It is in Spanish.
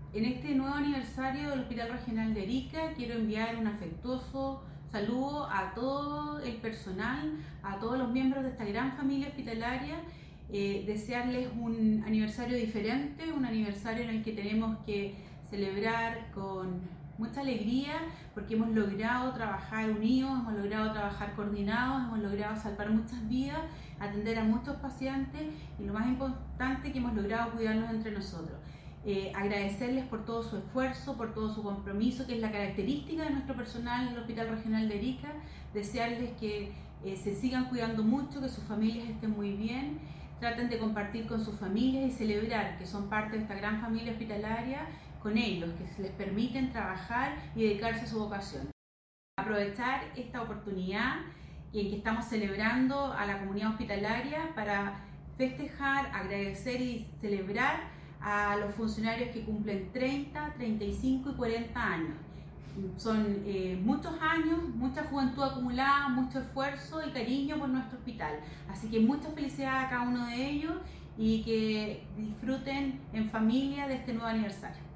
En este nuevo aniversario del Hospital Regional de Arica quiero enviar un afectuoso saludo a todo el personal, a todos los miembros de esta gran familia hospitalaria, desearles un aniversario diferente, un aniversario en el que tenemos que celebrar con mucha alegría porque hemos logrado trabajar unidos, hemos logrado trabajar coordinados, hemos logrado salvar muchas vidas, atender a muchos pacientes y lo más importante que hemos logrado cuidarnos entre nosotros. Agradecerles por todo su esfuerzo, por todo su compromiso, que es la característica de nuestro personal del Hospital Regional de Arica, desearles que se sigan cuidando mucho, que sus familias estén muy bien, traten de compartir con sus familias y celebrar que son parte de esta gran familia hospitalaria con ellos, que se les permiten trabajar y dedicarse a su vocación. Aprovechar esta oportunidad en que estamos celebrando a la comunidad hospitalaria para festejar, agradecer y celebrar a los funcionarios que cumplen 30, 35 y 40 años. Son muchos años, mucha juventud acumulada, mucho esfuerzo y cariño por nuestro hospital. Así que mucha felicidad a cada uno de ellos y que disfruten en familia de este nuevo aniversario.